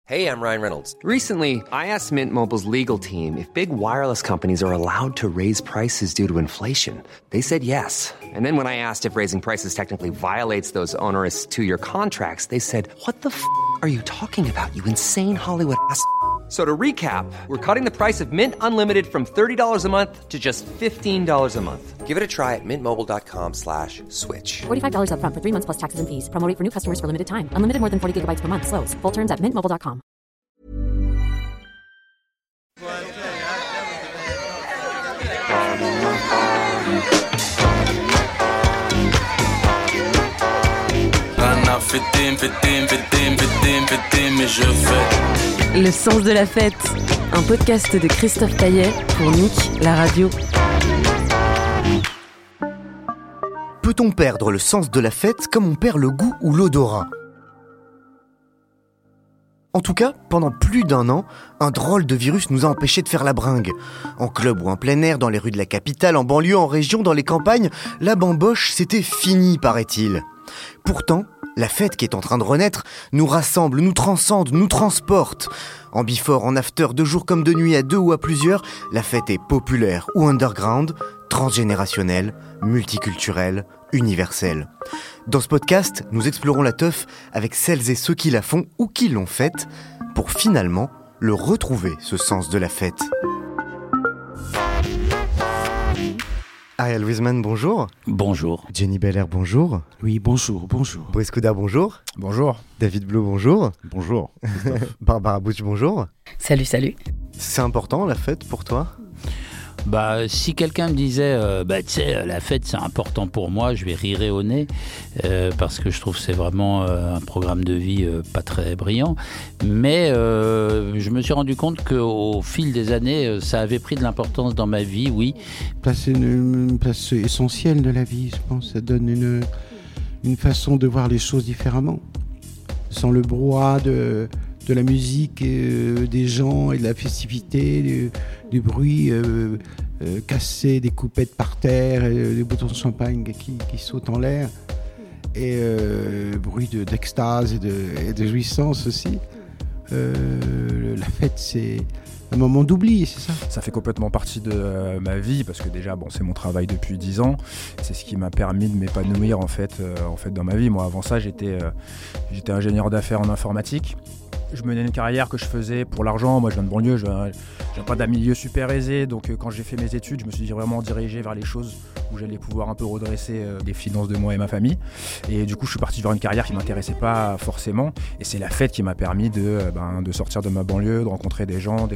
Hey, I'm Ryan Reynolds. Recently, I asked Mint Mobile's legal team if big wireless companies are allowed to raise prices due to inflation. They said yes. And then when I asked if raising prices technically violates those onerous two-year contracts, they said, "What the f*** are you talking about, you insane Hollywood ass?" So to recap, we're cutting the price of Mint Unlimited from $30 a month to just $15 a month. Give it a try at mintmobile.com/switch. $45 up front for 3 months plus taxes and fees. Promo rate for new customers for limited time. Unlimited more than 40 gigabytes per month. Slows full terms at mintmobile.com. Le sens de la fête, un podcast de Christophe Caillet pour Nick, la radio. Peut-on perdre le sens de la fête comme on perd le goût ou l'odorat ? En tout cas, pendant plus d'1 an, un drôle de virus nous a empêchés de faire la bringue. En club ou en plein air, dans les rues de la capitale, en banlieue, en région, dans les campagnes, la bamboche, c'était fini, paraît-il. Pourtant, la fête qui est en train de renaître nous rassemble, nous transcende, nous transporte. En before, en after, de jour comme de nuit, à 2 ou à plusieurs, la fête est populaire ou underground, transgénérationnelle, multiculturelle, universelle. Dans ce podcast, nous explorons la teuf avec celles et ceux qui la font ou qui l'ont faite, pour finalement le retrouver, ce sens de la fête. Ariel Wiesman, bonjour. Bonjour. Jenny Belair, bonjour. Oui, bonjour. Boris Couda, bonjour. Bonjour. David Bleu, bonjour. Bonjour. Barbara Butch, bonjour. Salut. C'est important la fête pour toi ? Si quelqu'un me disait, tu sais, la fête c'est important pour moi, je vais rirer au nez, parce que je trouve que c'est vraiment un programme de vie pas très brillant. Mais je me suis rendu compte qu'au fil des années, ça avait pris de l'importance dans ma vie, oui. C'est une place essentielle de la vie, je pense. Ça donne une façon de voir les choses différemment. Sans le brouhaha de la musique, des gens et de la festivité, du bruit cassé, des coupettes par terre, des bouteilles de champagne qui sautent en l'air, et bruit d'extase et de jouissance aussi. La fête, c'est un moment d'oubli, c'est ça ? Ça fait complètement partie de ma vie parce que déjà, c'est mon travail depuis 10 ans. C'est ce qui m'a permis de m'épanouir en fait dans ma vie. Moi, avant ça, j'étais ingénieur d'affaires en informatique. Je menais une carrière que je faisais pour l'argent. Moi, je viens de banlieue, je viens pas d'un milieu super aisé. Donc, quand j'ai fait mes études, je me suis vraiment dirigé vers les choses où j'allais pouvoir un peu redresser les finances de moi et ma famille. Et du coup, je suis parti vers une carrière qui ne m'intéressait pas forcément. Et c'est la fête qui m'a permis de sortir de ma banlieue, de rencontrer des gens,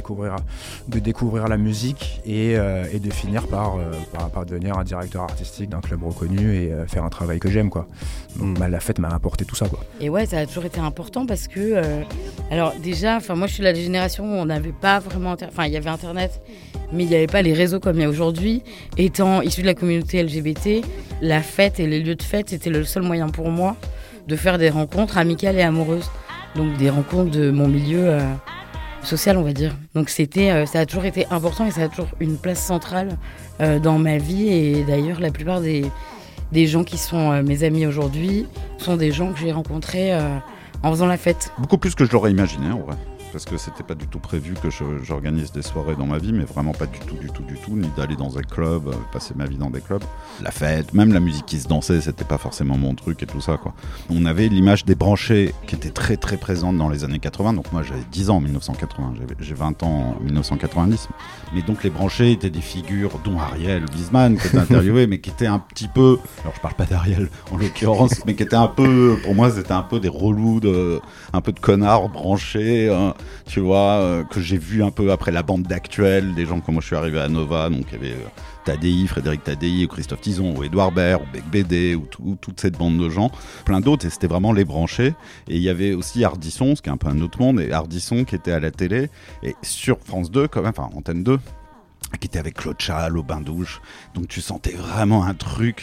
de découvrir la musique et de finir par devenir un directeur artistique d'un club reconnu et faire un travail que j'aime, quoi. Donc, la fête m'a apporté tout ça, quoi. Et ouais, ça a toujours été important parce que... alors déjà, moi je suis de la génération où on n'avait pas vraiment... il y avait Internet, mais il n'y avait pas les réseaux comme il y a aujourd'hui. Étant issu de la communauté LGBT, la fête et les lieux de fête, c'était le seul moyen pour moi de faire des rencontres amicales et amoureuses. Donc des rencontres de mon milieu social, on va dire. Donc ça a toujours été important et ça a toujours une place centrale dans ma vie. Et d'ailleurs, la plupart des gens qui sont mes amis aujourd'hui sont des gens que j'ai rencontrés en faisant la fête. Beaucoup plus que je l'aurais imaginé, en vrai. Parce que c'était pas du tout prévu que j'organise des soirées dans ma vie, mais vraiment pas du tout, ni d'aller dans un club, passer ma vie dans des clubs. La fête, même la musique qui se dansait, c'était pas forcément mon truc et tout ça, quoi. On avait l'image des branchés qui était très très présente dans les années 80, donc moi j'avais 10 ans en 1980, j'ai 20 ans en 1990. Mais donc les branchés étaient des figures, dont Ariel Wiesman, qui était interviewé, mais qui était un petit peu, alors je parle pas d'Ariel en l'occurrence, mais qui était un peu, pour moi c'était un peu des relous, un peu de connards branchés, tu vois, que j'ai vu un peu après la bande d'Actuel, des gens comme moi je suis arrivé à Nova, donc il y avait Tadei, Frédéric Tadei, ou Christophe Tison, ou Édouard Baird, ou Bec BD, ou toute cette bande de gens, plein d'autres, et c'était vraiment les branchés. Et il y avait aussi Ardisson, ce qui est un peu un autre monde, et Ardisson qui était à la télé, et sur France 2, quand même, enfin Antenne 2, qui était avec Claude Chal au bain-douche, donc tu sentais vraiment un truc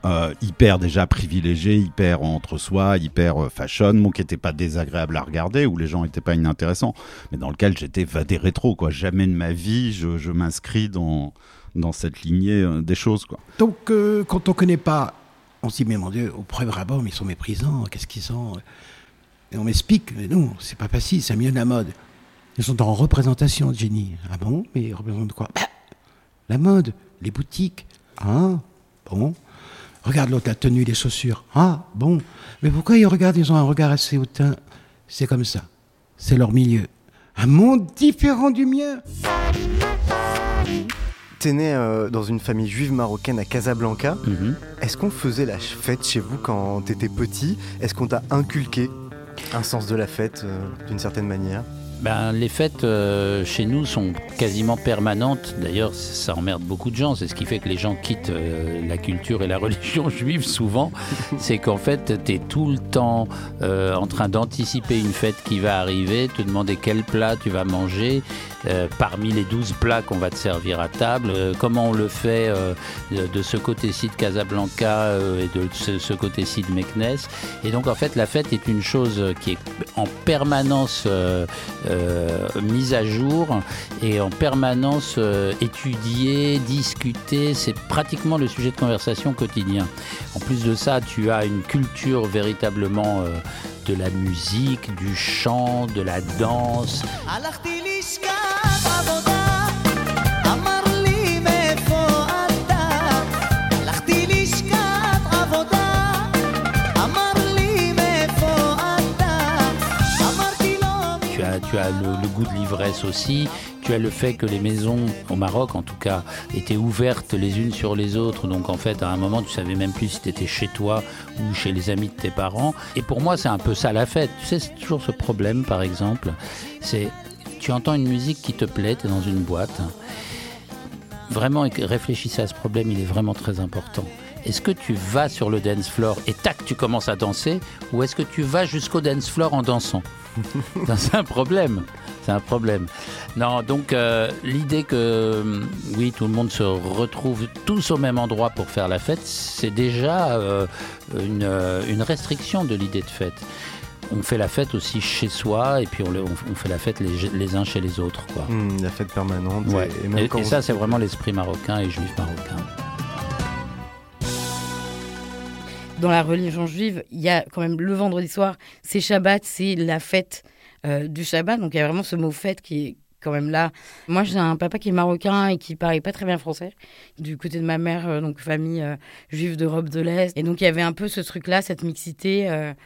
hyper déjà privilégié, hyper entre soi, hyper fashion, bon, qui était pas désagréable à regarder, où les gens étaient pas inintéressants, mais dans lequel j'étais vadé rétro, quoi. Jamais de ma vie je m'inscris dans cette lignée des choses, quoi. Donc quand on connaît pas, on se dit mais mon Dieu, au premier abord, ils sont méprisants, qu'est-ce qu'ils sont ? Et on m'explique, mais non, c'est pas facile, c'est mieux de la mode. Ils sont en représentation, Jenny. Ah bon? Mais ils représentent quoi? La mode, les boutiques. Ah, bon. Regarde l'autre, la tenue, les chaussures. Ah, bon. Mais pourquoi ils regardent, ils ont un regard assez hautain? C'est comme ça. C'est leur milieu. Un monde différent du mien. T'es né dans une famille juive marocaine à Casablanca. Est-ce qu'on faisait la fête chez vous quand t'étais petit? Est-ce qu'on t'a inculqué un sens de la fête d'une certaine manière? Les fêtes chez nous sont quasiment permanentes. D'ailleurs, ça emmerde beaucoup de gens. C'est ce qui fait que les gens quittent la culture et la religion juive souvent. C'est qu'en fait, tu es tout le temps en train d'anticiper une fête qui va arriver, te demander quel plat tu vas manger, parmi les 12 plats qu'on va te servir à table, comment on le fait de ce côté-ci de Casablanca et de ce côté-ci de Meknès. Et donc, en fait, la fête est une chose qui est en permanence mise à jour et en permanence étudiée, discutée. C'est pratiquement le sujet de conversation quotidien. En plus de ça, tu as une culture véritablement de la musique, du chant, de la danse. Tu as le goût de l'ivresse aussi, tu as le fait que les maisons, au Maroc en tout cas, étaient ouvertes les unes sur les autres, donc en fait à un moment tu savais même plus si tu étais chez toi ou chez les amis de tes parents. Et pour moi c'est un peu ça la fête, tu sais, c'est toujours ce problème par exemple, c'est tu entends une musique qui te plaît, tu es dans une boîte, vraiment réfléchissez à ce problème, il est vraiment très important. Est-ce que tu vas sur le dance floor et tac, tu commences à danser, ou est-ce que tu vas jusqu'au dance floor en dansant? C'est un problème. Non, donc l'idée que oui, tout le monde se retrouve tous au même endroit pour faire la fête, c'est déjà une restriction de l'idée de fête. On fait la fête aussi chez soi et puis on fait la fête les uns chez les autres, quoi. La fête permanente. Ouais. Et ça, c'est vraiment l'esprit marocain et juif marocain. Dans la religion juive, il y a quand même le vendredi soir, c'est Shabbat, c'est la fête du Shabbat. Donc il y a vraiment ce mot fête qui est quand même là. Moi, j'ai un papa qui est marocain et qui parlait pas très bien français. Du côté de ma mère, donc famille juive d'Europe de l'Est. Et donc il y avait un peu ce truc-là, cette mixité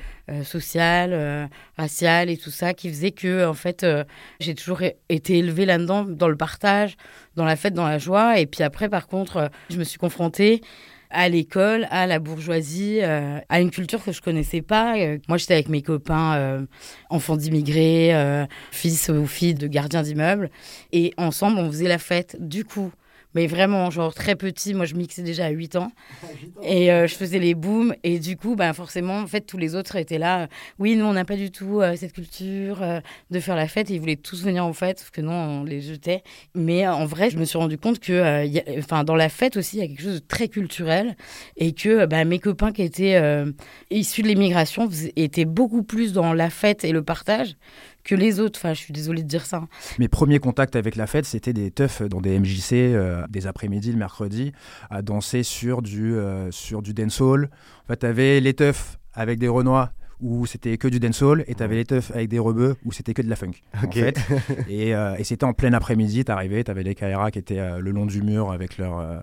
sociale, raciale et tout ça, qui faisait que en fait, j'ai toujours été élevée là-dedans, dans le partage, dans la fête, dans la joie. Et puis après, par contre, je me suis confrontée à l'école, à la bourgeoisie, à une culture que je connaissais pas. Moi, j'étais avec mes copains, enfants d'immigrés, fils ou filles de gardiens d'immeubles. Et ensemble, on faisait la fête. Du coup, mais vraiment, genre très petit, moi je mixais déjà à 8 ans. Et je faisais les booms. Et du coup, forcément, en fait, tous les autres étaient là. Oui, nous, on n'a pas du tout cette culture de faire la fête. Et ils voulaient tous venir en fête, sauf que non, on les jetait. Mais en vrai, je me suis rendu compte que dans la fête aussi, il y a quelque chose de très culturel. Et que mes copains qui étaient issus de l'immigration étaient beaucoup plus dans la fête et le partage que les autres. Enfin, je suis désolée de dire ça. Mes premiers contacts avec la fête, c'était des teufs dans des MJC, des après-midi, le mercredi, à danser sur du dancehall. En fait, t'avais les teufs avec des Renois où c'était que du dancehall, et t'avais les teufs avec des rebeux où c'était que de la funk. Okay. En fait. Et c'était en plein après-midi, t'arrivais, t'avais les KRA qui étaient le long du mur avec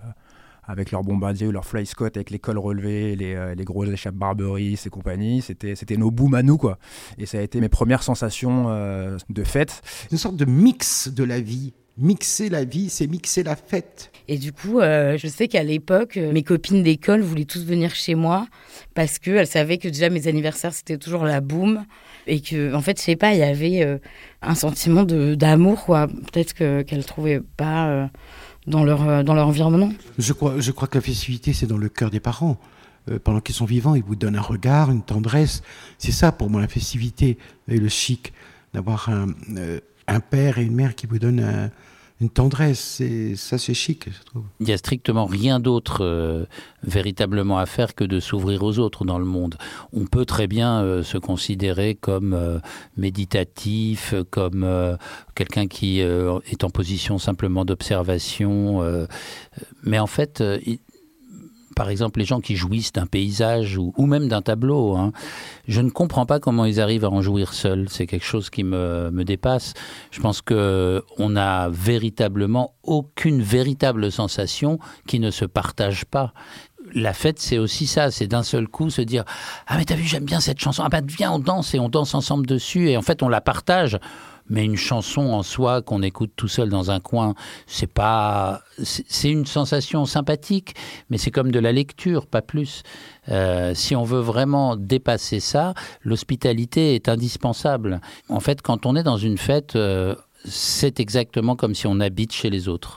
leur bombardier ou leur fly Scott avec les cols relevés, les grosses échappes Barberis et compagnie. C'était nos booms à nous, quoi. Et ça a été mes premières sensations de fête. Une sorte de mix de la vie. Mixer la vie, c'est mixer la fête. Et du coup, je sais qu'à l'époque, mes copines d'école voulaient tous venir chez moi parce qu'elles savaient que déjà mes anniversaires, c'était toujours la boum. Et que, en fait, je sais pas, il y avait un sentiment d'amour, quoi. Peut-être qu'elles trouvaient pas dans leur environnement. Je crois que la festivité, c'est dans le cœur des parents. Pendant qu'ils sont vivants, ils vous donnent un regard, une tendresse. C'est ça, pour moi, la festivité et le chic, d'avoir un père et une mère qui vous donnent une tendresse. Ça, c'est chic, je trouve. Il n'y a strictement rien d'autre véritablement à faire que de s'ouvrir aux autres dans le monde. On peut très bien se considérer comme méditatif, comme quelqu'un qui est en position simplement d'observation. Mais en fait, par exemple, les gens qui jouissent d'un paysage ou même d'un tableau, hein, je ne comprends pas comment ils arrivent à en jouir seuls. C'est quelque chose qui me dépasse. Je pense qu'on n'a véritablement aucune véritable sensation qui ne se partage pas. La fête, c'est aussi ça, c'est d'un seul coup se dire « Ah mais t'as vu, j'aime bien cette chanson, ah bah viens, on danse et on danse ensemble dessus » et en fait on la partage. Mais une chanson en soi qu'on écoute tout seul dans un coin, c'est une sensation sympathique, mais c'est comme de la lecture, pas plus. Si on veut vraiment dépasser ça, l'hospitalité est indispensable. En fait, quand on est dans une fête, c'est exactement comme si on habite chez les autres.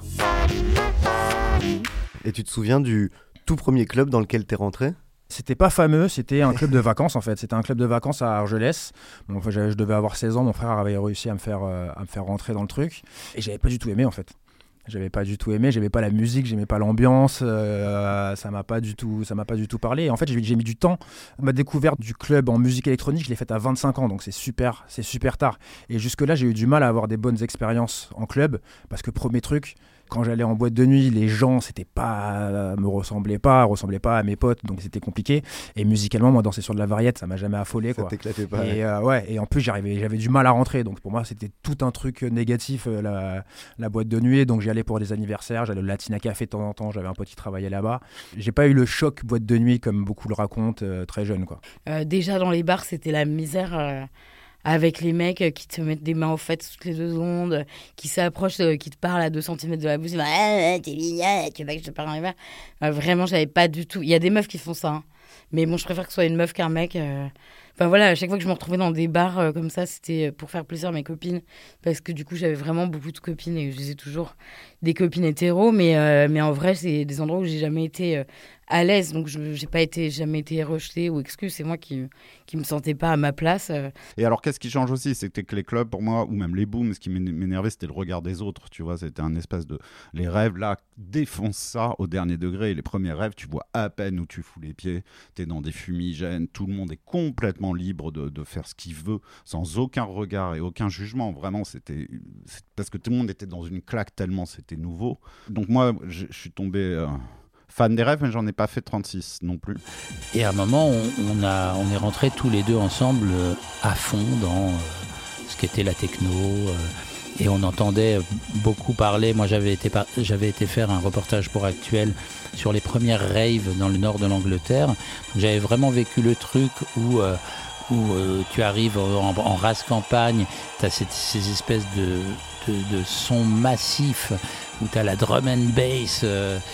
Et tu te souviens du tout premier club dans lequel t'es rentré ? C'était pas fameux, c'était un club de vacances en fait. C'était un club de vacances à Argelès. Bon, enfin, je devais avoir 16 ans, mon frère avait réussi à me faire rentrer dans le truc. Et j'avais pas du tout aimé en fait. J'avais pas du tout aimé, j'aimais pas la musique, j'aimais pas l'ambiance, ça m'a pas du tout parlé. Et en fait, j'ai mis du temps. Ma découverte du club en musique électronique, je l'ai faite à 25 ans, donc c'est super tard. Et jusque-là, j'ai eu du mal à avoir des bonnes expériences en club, parce que premier truc, quand j'allais en boîte de nuit, les gens me ressemblaient pas à mes potes, donc c'était compliqué. Et musicalement, moi, danser sur de la variette, ça m'a jamais affolé, quoi. Ça t'éclatait pas. Et et en plus, j'avais du mal à rentrer, donc pour moi, c'était tout un truc négatif, la boîte de nuit. Donc j'y allais pour des anniversaires, j'allais au Latina Café de temps en temps, j'avais un pote qui travaillait là-bas. J'ai pas eu le choc boîte de nuit comme beaucoup le racontent très jeune, quoi. Déjà dans les bars, c'était la misère. Avec les mecs qui te mettent des mains aux fesses toutes les 2 secondes, qui s'approchent, qui te parlent à 2 cm de la bouche, t'es mignonne, tu veux pas que je te parle dans les verres. Vraiment, j'avais pas du tout. Il y a des meufs qui font ça, hein. Mais bon, je préfère que ce soit une meuf qu'un mec. Enfin voilà, à chaque fois que je me retrouvais dans des bars comme ça, c'était pour faire plaisir à mes copines. Parce que du coup, j'avais vraiment beaucoup de copines et je disais toujours des copines hétéros. Mais en vrai, c'est des endroits où j'ai jamais été à l'aise. Donc, j'ai pas jamais été rejetée ou exclue. C'est moi qui me sentais pas à ma place. Et alors, qu'est-ce qui change aussi ? C'était que les clubs, pour moi, ou même les booms, ce qui m'énervait, c'était le regard des autres. Tu vois, c'était un espèce de... Les rêves, là, défoncent ça au dernier degré. Et les premiers rêves, tu vois à peine où tu fous les pieds. T'es dans des fumigènes. Tout le monde est complètement libre de faire ce qu'il veut, sans aucun regard et aucun jugement. Vraiment, c'était parce que tout le monde était dans une claque tellement c'était nouveau. Donc moi, je suis tombé... fan des rêves, mais j'en ai pas fait 36 non plus. Et à un moment, on est rentrés tous les deux ensemble à fond dans ce qu'était la techno. Et on entendait beaucoup parler. Moi, j'avais été faire un reportage pour Actuel sur les premières raves dans le nord de l'Angleterre. Donc, j'avais vraiment vécu le truc où tu arrives en race campagne, tu as ces espèces de sons massifs où tu as la drum and bass,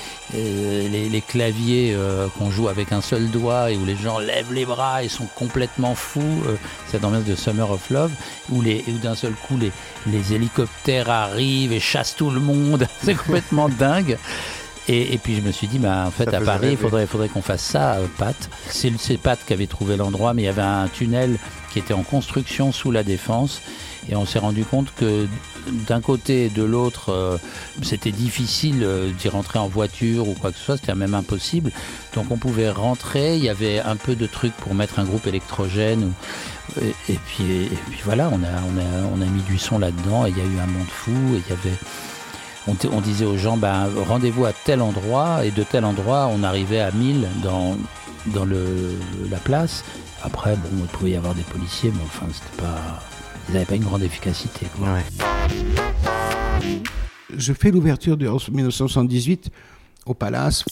les claviers qu'on joue avec un seul doigt et où les gens lèvent les bras et sont complètement fous. Cette ambiance de Summer of Love où d'un seul coup les hélicoptères arrivent et chassent tout le monde. C'est complètement dingue. Et puis je me suis dit, en fait, à Paris, il faudrait qu'on fasse ça, Pat. C'est Pat qui avait trouvé l'endroit, mais il y avait un tunnel qui était en construction sous la Défense. Et on s'est rendu compte que d'un côté et de l'autre, c'était difficile d'y rentrer en voiture ou quoi que ce soit, c'était même impossible. Donc on pouvait rentrer, il y avait un peu de trucs pour mettre un groupe électrogène. Et puis voilà, on a mis du son là-dedans et il y a eu un monde fou. Et il y avait... On disait aux gens, rendez-vous à tel endroit, et de tel endroit, on arrivait à 1000 dans la place. Après, il pouvait y avoir des policiers, mais enfin, ils n'avaient pas une grande efficacité, quoi. Ouais. Je fais l'ouverture en 1978 au Palace.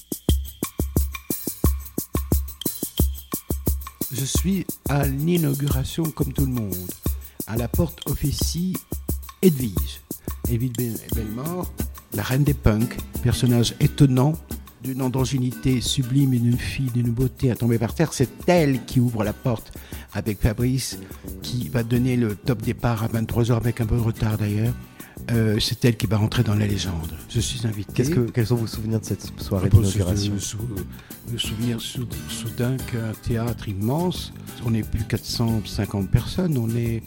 Je suis à l'inauguration comme tout le monde. À la porte officie Edwige Bellemare, la reine des punks, personnage étonnant, d'une androgynité sublime et d'une fille d'une beauté à tomber par terre. C'est elle qui ouvre la porte avec Fabrice, qui va donner le top départ à 23h avec un peu de retard d'ailleurs. C'est elle qui va rentrer dans la légende. Je suis invité. Quels sont vos souvenirs de cette soirée d'inauguration ? Le souvenir soudain qu'un théâtre immense, on n'est plus 450 personnes, on est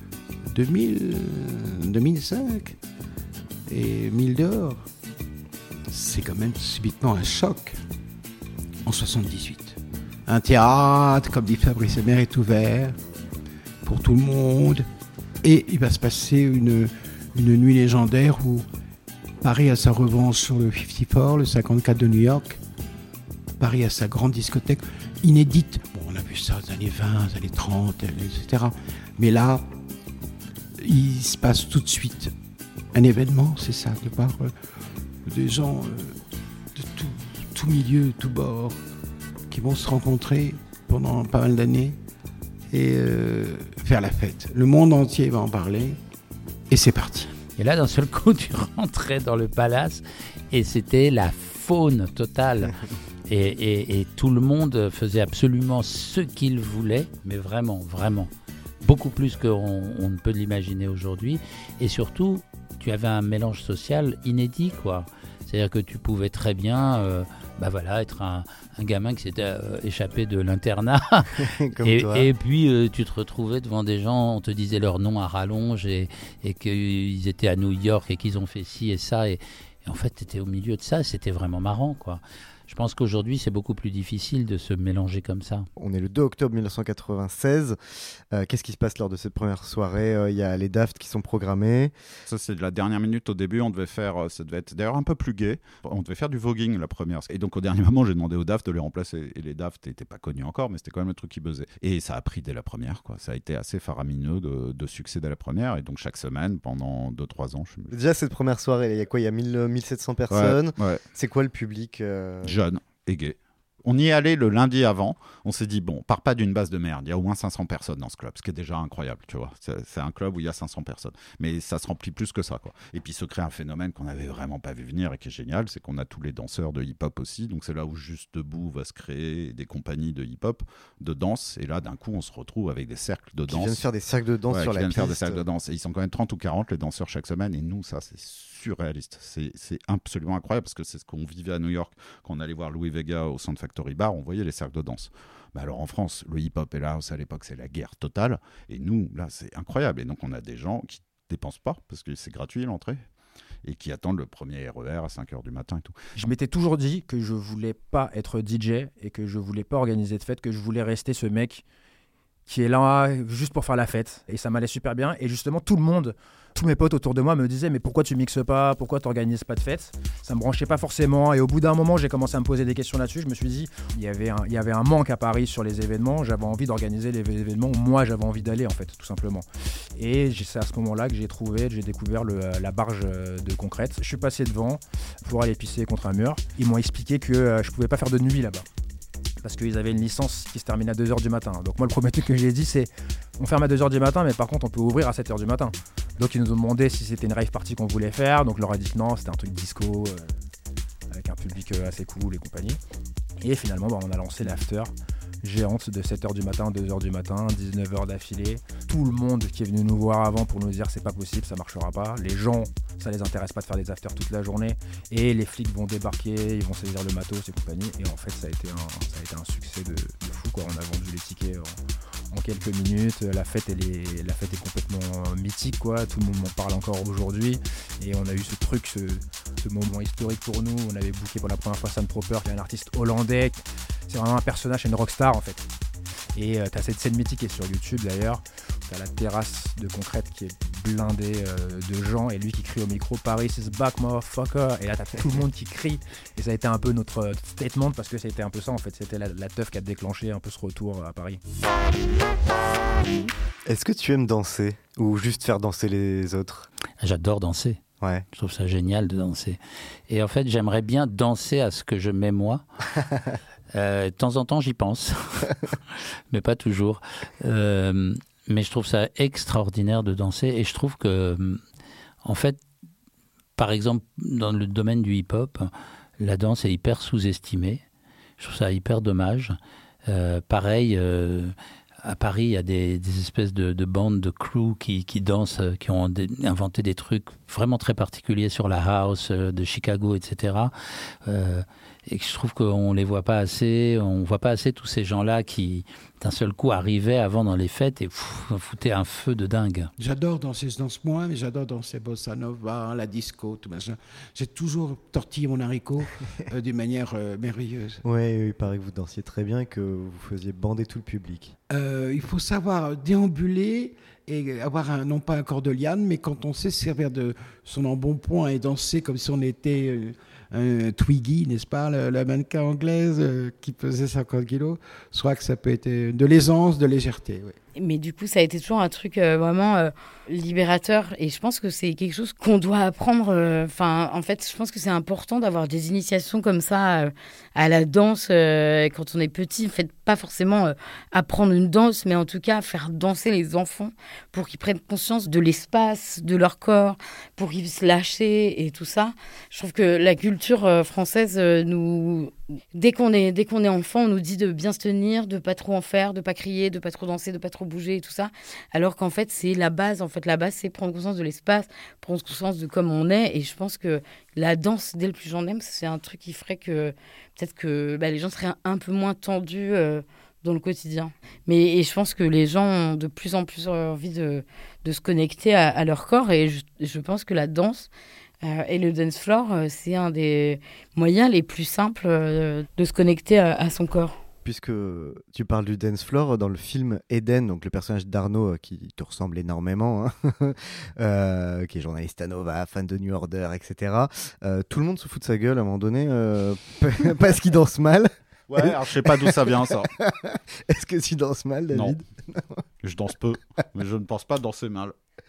2005 et 1000 dehors. C'est quand même subitement un choc. En 78, un théâtre, comme dit Fabrice Hébert, est ouvert pour tout le monde et il va se passer une nuit légendaire où Paris a sa revanche sur le 54, le 54 de New York. Paris a sa grande discothèque inédite. Bon, on a vu ça aux années 20, aux années 30, etc. Mais là, il se passe tout de suite un événement, c'est ça, de voir des gens de tout milieu, tout bord, qui vont se rencontrer pendant pas mal d'années et faire la fête. Le monde entier va en parler et c'est parti. Et là, d'un seul coup, tu rentrais dans le palace et c'était la faune totale. Et tout le monde faisait absolument ce qu'il voulait, mais vraiment, vraiment. Beaucoup plus qu'on ne peut l'imaginer aujourd'hui. Et surtout, tu avais un mélange social inédit, quoi. C'est-à-dire que tu pouvais très bien être un gamin qui s'était échappé de l'internat. et puis tu te retrouvais devant des gens, on te disait leur nom à rallonge et qu'ils étaient à New York et qu'ils ont fait ci et ça. Et en fait, tu étais au milieu de ça, c'était vraiment marrant, quoi. Je pense qu'aujourd'hui, c'est beaucoup plus difficile de se mélanger comme ça. On est le 2 octobre 1996. Qu'est-ce qui se passe lors de cette première soirée ? Il y a les Daft qui sont programmés. Ça, c'est de la dernière minute. Au début, on devait faire, ça devait être d'ailleurs un peu plus gai. On devait faire du voguing la première. Et donc, au dernier moment, j'ai demandé aux Daft de les remplacer. Et les Daft n'étaient pas connus encore, mais c'était quand même le truc qui buzzait. Et ça a pris dès la première, quoi. Ça a été assez faramineux de succès dès la première. Et donc, chaque semaine, pendant 2-3 ans. Déjà, cette première soirée, il y a quoi ? Il y a 1700 personnes. Ouais. C'est quoi le public Jeune et gay. On y est allé le lundi avant, on s'est dit, bon, part pas d'une base de merde, il y a au moins 500 personnes dans ce club, ce qui est déjà incroyable, tu vois. C'est un club où il y a 500 personnes, mais ça se remplit plus que ça, quoi. Et puis se crée un phénomène qu'on n'avait vraiment pas vu venir et qui est génial, c'est qu'on a tous les danseurs de hip-hop aussi, donc c'est là où Juste Debout va se créer des compagnies de hip-hop, de danse, et là d'un coup on se retrouve avec des cercles de danse. Qui viennent faire des cercles de danse sur la piste. Faire des cercles de danse, et ils sont quand même 30 ou 40 les danseurs chaque semaine, et nous ça c'est surréaliste, c'est absolument incroyable, parce que c'est ce qu'on vivait à New York, quand on allait voir Louis Vega au Sound Factory Bar, on voyait les cercles de danse. Bah alors en France, le hip-hop et la house à l'époque, c'est la guerre totale. Et nous, là, c'est incroyable. Et donc on a des gens qui dépensent pas, parce que c'est gratuit l'entrée, et qui attendent le premier RER à 5h du matin et tout. Je m'étais toujours dit que je voulais pas être DJ et que je voulais pas organiser de fête, que je voulais rester ce mec qui est là juste pour faire la fête. Et ça m'allait super bien. Et justement, tous mes potes autour de moi me disaient « Mais pourquoi tu mixes pas ? Pourquoi tu n'organises pas de fête ?» Ça me branchait pas forcément. Et au bout d'un moment, j'ai commencé à me poser des questions là-dessus. Je me suis dit, il y avait un manque à Paris sur les événements. J'avais envie d'organiser les événements où moi, j'avais envie d'aller, en fait, tout simplement. Et c'est à ce moment-là que j'ai découvert la barge de Concrète. Je suis passé devant pour aller pisser contre un mur. Ils m'ont expliqué que je pouvais pas faire de nuit là-bas, parce qu'ils avaient une licence qui se termine à 2h du matin. Donc moi, le premier truc que j'ai dit, c'est on ferme à 2h du matin, mais par contre, on peut ouvrir à 7h du matin. Donc ils nous ont demandé si c'était une rave party qu'on voulait faire. Donc je leur ai dit que non, c'était un truc disco, avec un public assez cool et compagnie. Et finalement, on a lancé l'after géante de 7h du matin, 2h du matin, 19h d'affilée. Tout le monde qui est venu nous voir avant pour nous dire c'est pas possible, ça marchera pas. Les gens, ça les intéresse pas de faire des afters toute la journée. Et les flics vont débarquer, ils vont saisir le matos et compagnie. Et en fait, ça a été un succès de fou, quoi. On a vendu les tickets en quelques minutes. La fête est complètement mythique, quoi. Tout le monde m'en parle encore aujourd'hui. Et on a eu ce truc, ce moment historique pour nous. On avait booké pour la première fois Sam Proper, qui est un artiste hollandais. C'est vraiment un personnage, une rockstar en fait. Et t'as cette scène mythique qui est sur YouTube d'ailleurs. T'as la terrasse de Concrète qui est blindée de gens et lui qui crie au micro « Paris is back, motherfucker !» Et là t'as tout le monde qui crie. Et ça a été un peu notre statement, parce que ça a été un peu ça en fait. C'était la teuf qui a déclenché un peu ce retour à Paris. Est-ce que tu aimes danser ou juste faire danser les autres ? J'adore danser. Ouais. Je trouve ça génial de danser. Et en fait, j'aimerais bien danser à ce que je mets moi. De temps en temps, j'y pense, mais pas toujours. Mais je trouve ça extraordinaire de danser. Et je trouve que, en fait, par exemple, dans le domaine du hip-hop, la danse est hyper sous-estimée. Je trouve ça hyper dommage. Pareil, à Paris, il y a des espèces de bandes, de crew qui dansent, qui ont inventé des trucs vraiment très particuliers sur la house de Chicago, etc. Et je trouve qu'on les voit pas assez. On voit pas assez tous ces gens-là qui, d'un seul coup, arrivaient avant dans les fêtes et foutaient un feu de dingue. J'adore danser, je danse moins, mais j'adore danser bossa nova, la disco, tout machin. J'ai toujours tortillé mon haricot d'une manière merveilleuse. Oui, il paraît que vous dansiez très bien et que vous faisiez bander tout le public. Il faut savoir déambuler et avoir non pas un corps de liane, mais quand on sait servir de son embonpoint et danser comme si on était Twiggy, n'est-ce pas, la mannequin anglaise qui pesait 50 kilos. Soit que ça peut être de l'aisance, de légèreté. Oui. Mais du coup, ça a été toujours un truc vraiment libérateur. Et je pense que c'est quelque chose qu'on doit apprendre. En fait, je pense que c'est important d'avoir des initiations comme ça à la danse quand on est petit. En fait, pas forcément apprendre une danse, mais en tout cas faire danser les enfants pour qu'ils prennent conscience de l'espace, de leur corps, pour qu'ils puissent lâcher et tout ça. Je trouve que la culture française dès qu'on est enfant, on nous dit de bien se tenir, de pas trop en faire, de pas crier, de pas trop danser, de pas trop bouger et tout ça. Alors qu'en fait, c'est la base. En fait, la base, c'est prendre conscience de l'espace, prendre conscience de comme on est. Et je pense que la danse, dès le plus jeune âge, c'est un truc qui ferait que peut-être que les gens seraient un peu moins tendus dans le quotidien. Et je pense que les gens ont de plus en plus envie de se connecter à leur corps. Et je pense que la danse et le dance floor, c'est un des moyens les plus simples de se connecter à son corps. Puisque tu parles du dance floor, dans le film Eden, donc le personnage d'Arnaud qui te ressemble énormément, qui est journaliste à Nova, fan de New Order, etc. Tout le monde se fout de sa gueule à un moment donné parce qu'il danse mal. Ouais, alors je sais pas d'où ça vient ça. Est-ce que tu danses mal, David ? Non, je danse peu, mais je ne pense pas danser mal.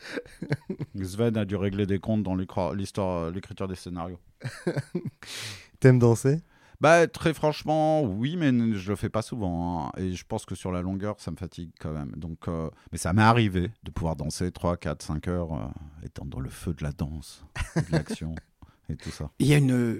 Sven a dû régler des comptes dans l'écriture des scénarios. T'aimes danser ? Très franchement, oui, mais je le fais pas souvent. Et je pense que sur la longueur, ça me fatigue quand même. Donc, mais ça m'est arrivé de pouvoir danser 3, 4, 5 heures, étant dans le feu de la danse, de l'action et tout ça. Il y a une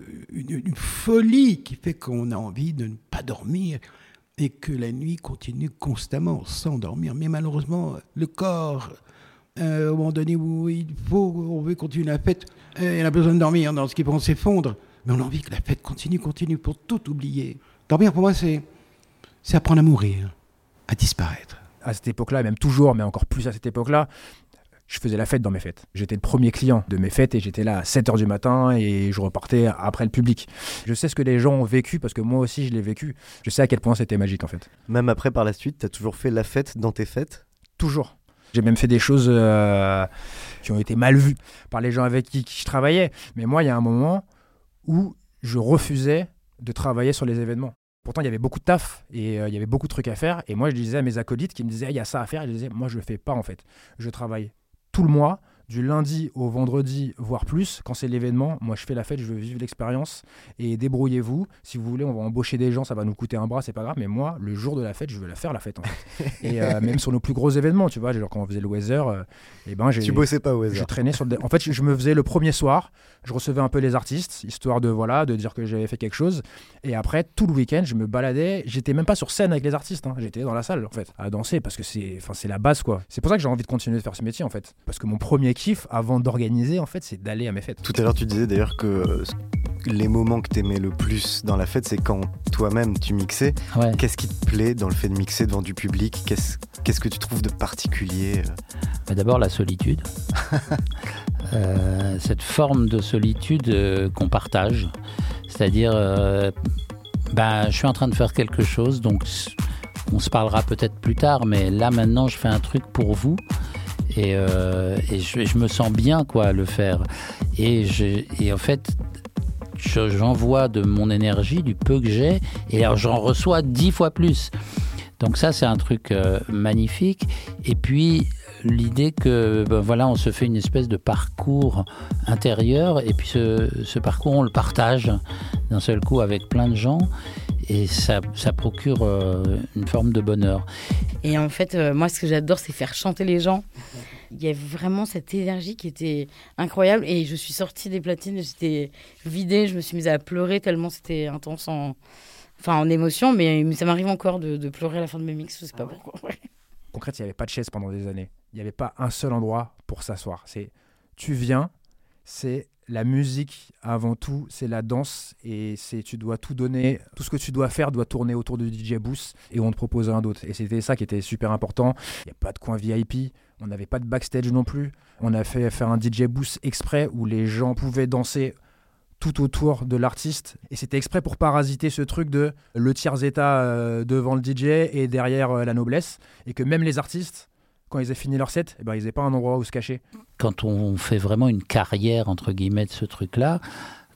folie qui fait qu'on a envie de ne pas dormir et que la nuit continue constamment sans dormir. Mais malheureusement, le corps, au moment donné où on veut continuer la fête, il a besoin de dormir dans ce qui peut s'effondre. Mais on a envie que la fête continue pour tout oublier. Dormir, pour moi, c'est apprendre à mourir, à disparaître. À cette époque-là, et même toujours, mais encore plus à cette époque-là, je faisais la fête dans mes fêtes. J'étais le premier client de mes fêtes et j'étais là à 7h du matin et je repartais après le public. Je sais ce que les gens ont vécu parce que moi aussi, je l'ai vécu. Je sais à quel point c'était magique, en fait. Même après, par la suite, t'as toujours fait la fête dans tes fêtes ? Toujours. J'ai même fait des choses qui ont été mal vues par les gens avec qui je travaillais. Mais moi, il y a un moment où je refusais de travailler sur les événements. Pourtant, il y avait beaucoup de taf et il y avait beaucoup de trucs à faire. Et moi, je disais à mes acolytes qui me disaient « il y a ça à faire », et je disais « moi, je le fais pas en fait. Je travaille tout le mois, du lundi au vendredi, voire plus. Quand c'est l'événement, moi, je fais la fête, je veux vivre l'expérience. Et débrouillez-vous. Si vous voulez, on va embaucher des gens, ça va nous coûter un bras, c'est pas grave. Mais moi, le jour de la fête, je veux la faire, la fête, en fait. » Et même sur nos plus gros événements, tu vois, genre quand on faisait le Weather, tu bossais pas au Weather. Je traînais sur En fait, je me faisais le premier soir, je recevais un peu les artistes, histoire de dire que j'avais fait quelque chose. Et après, tout le week-end, je me baladais. J'étais même pas sur scène avec les artistes, hein. J'étais dans la salle, en fait, à danser, parce que c'est la base, quoi. C'est pour ça que j'ai envie de continuer de faire ce métier, en fait. Parce que mon premier kiff, avant d'organiser, en fait, c'est d'aller à mes fêtes. Tout à l'heure, tu disais d'ailleurs que les moments que t'aimais le plus dans la fête, c'est quand toi-même tu mixais. Ouais. Qu'est-ce qui te plaît dans le fait de mixer devant du public ? Qu'est-ce que tu trouves de particulier ? D'abord, la solitude. Cette forme de solitude qu'on partage. C'est-à-dire, je suis en train de faire quelque chose, donc on se parlera peut-être plus tard, mais là, maintenant, je fais un truc pour vous. Et je me sens bien, quoi, à le faire. Et en fait, j'envoie de mon énergie, du peu que j'ai, et alors j'en reçois 10 fois plus. Donc ça, c'est un truc magnifique. Et puis, l'idée que, on se fait une espèce de parcours intérieur, et puis ce parcours, on le partage d'un seul coup avec plein de gens, et ça procure une forme de bonheur. Et en fait, moi, ce que j'adore, c'est faire chanter les gens. Il y a vraiment cette énergie qui était incroyable. Et je suis sortie des platines, j'étais vidée, je me suis mise à pleurer tellement c'était intense en émotion. Mais ça m'arrive encore de pleurer à la fin de mes mix, je sais pas pourquoi. Ouais. Concrètement, il n'y avait pas de chaise pendant des années. Il n'y avait pas un seul endroit pour s'asseoir. Tu viens, c'est la musique avant tout, c'est la danse et tu dois tout donner. Tout ce que tu dois faire doit tourner autour du DJ booth et on te propose un d'autre. Et c'était ça qui était super important. Il n'y a pas de coin VIP, on n'avait pas de backstage non plus. On a fait faire un DJ booth exprès où les gens pouvaient danser tout autour de l'artiste. Et c'était exprès pour parasiter ce truc de le tiers-état devant le DJ et derrière la noblesse. Et que même les artistes, quand ils aient fini leur set, ils n'avaient pas un endroit où se cacher. Quand on fait vraiment une carrière, entre guillemets, de ce truc-là,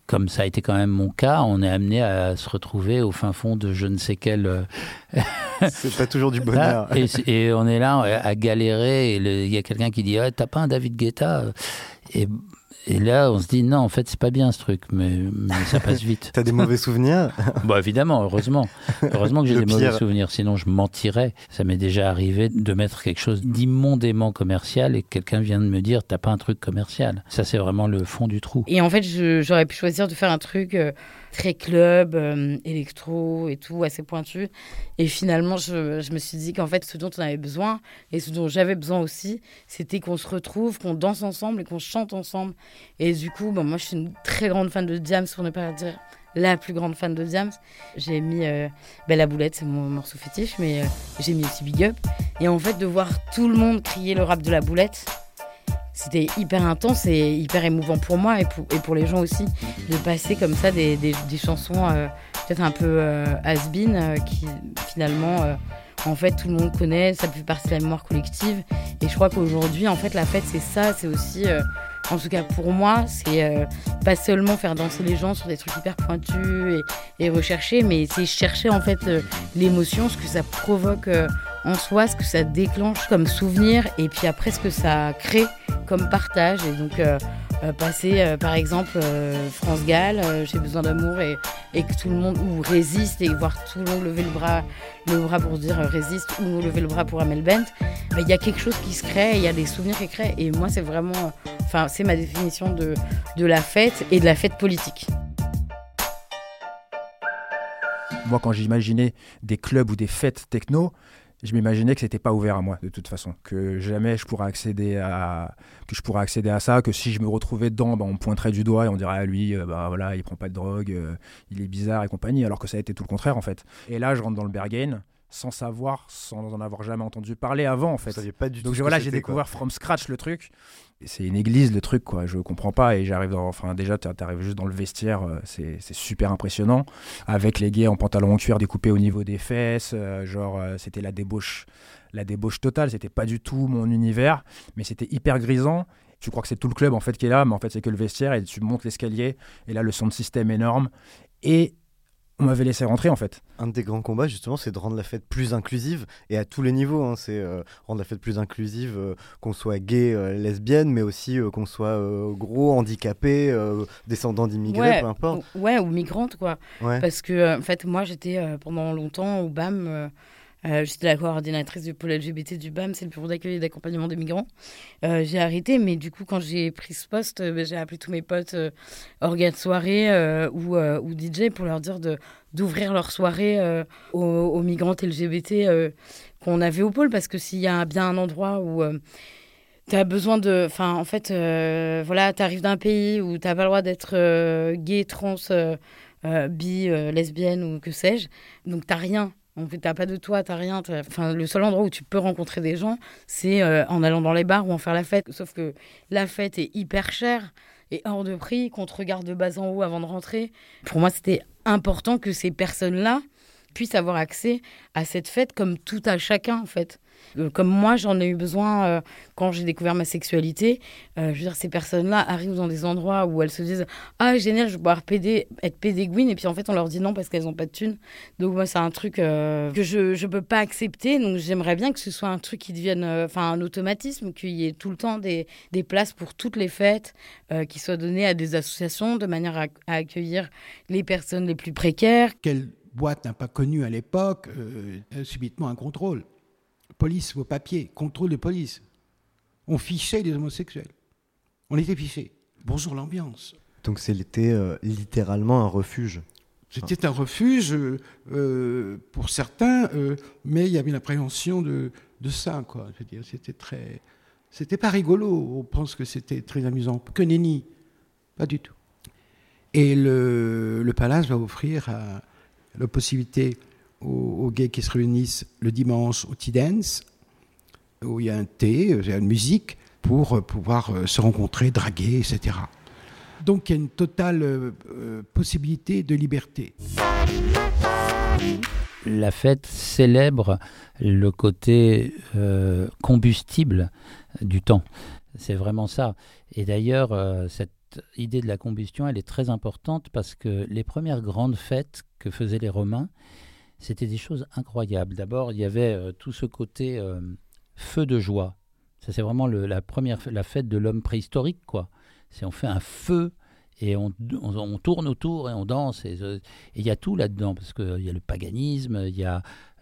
comme ça a été quand même mon cas, on est amené à se retrouver au fin fond de je ne sais quel... C'est pas toujours du bonheur. Et on est là à galérer, et il y a quelqu'un qui dit t'as pas un David Guetta et là, on se dit, non, en fait, c'est pas bien ce truc, mais ça passe vite. T'as des mauvais souvenirs ? Bah, évidemment, heureusement. Heureusement que j'ai des mauvais souvenirs, sinon je mentirais. Ça m'est déjà arrivé de mettre quelque chose d'immondément commercial et que quelqu'un vient de me dire, t'as pas un truc commercial. Ça, c'est vraiment le fond du trou. Et en fait, j'aurais pu choisir de faire un truc très club, électro et tout, assez pointu. Et finalement, je me suis dit qu'en fait, ce dont on avait besoin, et ce dont j'avais besoin aussi, c'était qu'on se retrouve, qu'on danse ensemble et qu'on chante ensemble. Et du coup, moi, je suis une très grande fan de Diams, pour ne pas dire la plus grande fan de Diams. J'ai mis La Boulette, c'est mon morceau fétiche, mais j'ai mis aussi Big Up. Et en fait, de voir tout le monde crier le rap de La Boulette, c'était hyper intense et hyper émouvant pour moi et pour les gens aussi, de passer comme ça des chansons peut-être un peu has-been qui finalement en fait tout le monde connaît, ça fait partie de la mémoire collective. Et je crois qu'aujourd'hui en fait la fête c'est ça, c'est aussi en tout cas pour moi, c'est pas seulement faire danser les gens sur des trucs hyper pointus et recherchés, mais c'est chercher en fait l'émotion, ce que ça provoque en soi, ce que ça déclenche comme souvenir, et puis après ce que ça crée comme partage. Et donc passer par exemple France Gall, J'ai besoin d'amour, et que tout le monde ou Résiste, et voir tout le monde lever le bras pour dire Résiste, ou lever le bras pour Amel Bent, il y a quelque chose qui se crée, il y a des souvenirs qui créent. Et moi c'est vraiment, c'est ma définition de la fête et de la fête politique. Moi, quand j'imaginais des clubs ou des fêtes techno, je m'imaginais que c'était pas ouvert à moi de toute façon, que jamais je pourrais accéder à ça, que si je me retrouvais dedans, on me pointerait du doigt et on dirait lui, voilà, il prend pas de drogue, il est bizarre et compagnie, alors que ça a été tout le contraire en fait. Et là, je rentre dans le Berghain sans en avoir jamais entendu parler avant en fait. Pas du tout. Donc j'ai découvert from scratch le truc. Et c'est une église le truc quoi, je comprends pas, et déjà t'arrives juste dans le vestiaire, c'est super impressionnant, avec les gays en pantalon en cuir découpés au niveau des fesses, c'était la débauche totale, c'était pas du tout mon univers, mais c'était hyper grisant. Tu crois que c'est tout le club en fait qui est là, mais en fait c'est que le vestiaire, et tu montes l'escalier et là le sound system énorme, et on m'avait laissé rentrer en fait. Un des grands combats justement, c'est de rendre la fête plus inclusive, et à tous les niveaux, c'est rendre la fête plus inclusive, qu'on soit gay, lesbienne, mais aussi qu'on soit gros, handicapé, descendant d'immigrés, peu importe. Ouais, ou migrante quoi. Ouais. Parce que en fait moi j'étais pendant longtemps au BAM, j'étais la coordinatrice du pôle LGBT du BAM, c'est le bureau d'accueil et d'accompagnement des migrants. J'ai arrêté, mais du coup, quand j'ai pris ce poste, j'ai appelé tous mes potes orgas de soirée ou DJ pour leur dire d'ouvrir leur soirée aux migrantes LGBT qu'on avait au pôle, parce que s'il y a bien un endroit où t'as besoin de... Enfin, en fait, t'arrives d'un pays où t'as pas le droit d'être gay, trans, bi, lesbienne ou que sais-je, donc t'as rien. En fait, t'as pas de toit, t'as rien. Le seul endroit où tu peux rencontrer des gens, c'est en allant dans les bars ou en faire la fête. Sauf que la fête est hyper chère et hors de prix, qu'on te regarde de bas en haut avant de rentrer. Pour moi, c'était important que ces personnes-là puissent avoir accès à cette fête comme tout à chacun, en fait. Comme moi, j'en ai eu besoin quand j'ai découvert ma sexualité. Je veux dire, ces personnes-là arrivent dans des endroits où elles se disent « Ah, génial, je vais pouvoir être pédéguine », et puis en fait, on leur dit non parce qu'elles n'ont pas de thunes. Donc moi, c'est un truc que je ne peux pas accepter. Donc j'aimerais bien que ce soit un truc qui devienne un automatisme, qu'il y ait tout le temps des places pour toutes les fêtes, qui soient données à des associations de manière à accueillir les personnes les plus précaires. Quelle boîte n'a pas connu à l'époque subitement un contrôle ? Police, vos papiers, contrôle de police. On fichait les homosexuels. On était fichés. Bonjour l'ambiance. Donc c'était littéralement un refuge. C'était un refuge pour certains, mais il y avait une appréhension de ça, quoi. Je veux dire, c'était pas rigolo. On pense que c'était très amusant. Que nenni. Pas du tout. Et le Palace va offrir la possibilité aux gays qui se réunissent le dimanche au Tea Dance, où il y a un thé, il y a une musique, pour pouvoir se rencontrer, draguer, etc. Donc il y a une totale possibilité de liberté. La fête célèbre le côté combustible du temps. C'est vraiment ça. Et d'ailleurs, cette idée de la combustion, elle est très importante parce que les premières grandes fêtes que faisaient les Romains, c'était des choses incroyables. D'abord, il y avait tout ce côté feu de joie. Ça, c'est vraiment la fête de l'homme préhistorique, quoi. On fait un feu et on tourne autour et on danse. Et il y a tout là-dedans, parce qu'il y a le paganisme, il y a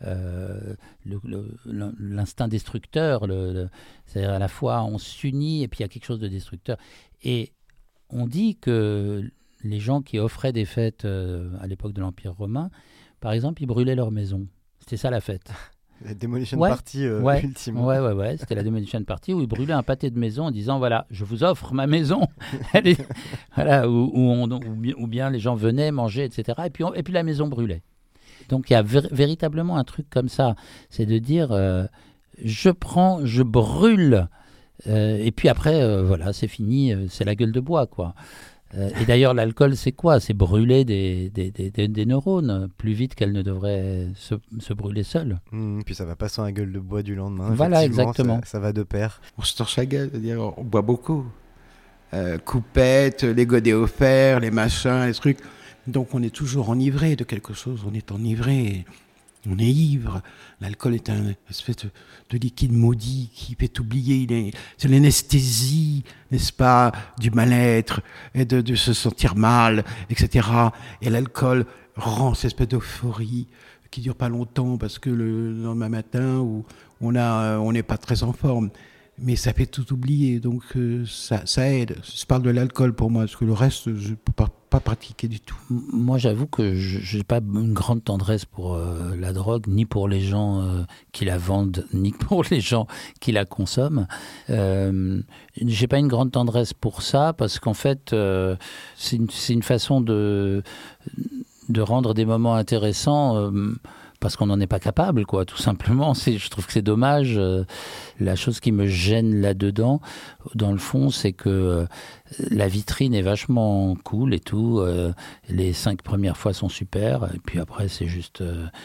l'instinct destructeur. C'est-à-dire à la fois on s'unit et puis il y a quelque chose de destructeur. Et on dit que les gens qui offraient des fêtes à l'époque de l'Empire romain, par exemple, ils brûlaient leur maison. C'était ça la fête. La Demolition Party ultime. Ouais. C'était la Demolition Party où ils brûlaient un pâté de maison en disant voilà, je vous offre ma maison. Voilà, ou bien les gens venaient manger, etc. Et puis la maison brûlait. Donc il y a véritablement un truc comme ça. C'est de dire je brûle. Et puis après, voilà, c'est fini, c'est la gueule de bois, quoi. Et d'ailleurs, l'alcool, c'est quoi ? C'est brûler des neurones plus vite qu'elles ne devraient se brûler seules. Puis ça va pas sans la gueule de bois du lendemain. Voilà, exactement. Ça va de pair. On se torche la gueule, c'est-à-dire on boit beaucoup. Coupettes, les godets offerts, les machins, les trucs. Donc on est toujours enivré de quelque chose, on est enivré. On est ivre. L'alcool est un espèce de liquide maudit qui fait oublier. C'est l'anesthésie, n'est-ce pas, du mal-être et de se sentir mal, etc. Et l'alcool rend cette espèce d'euphorie qui dure pas longtemps parce que le lendemain matin où on n'est pas très en forme. Mais ça fait tout oublier, donc ça aide. Je parle de l'alcool pour moi, parce que le reste, je ne peux pas pratiquer du tout. Moi, j'avoue que je n'ai pas une grande tendresse pour la drogue, ni pour les gens qui la vendent, ni pour les gens qui la consomment. Je n'ai pas une grande tendresse pour ça, parce qu'en fait, c'est une façon de rendre des moments intéressants... parce qu'on n'en est pas capable, quoi, tout simplement. Je trouve que c'est dommage. La chose qui me gêne là-dedans, dans le fond, c'est que la vitrine est vachement cool et tout. Les 5 premières fois sont super. Et puis après, c'est juste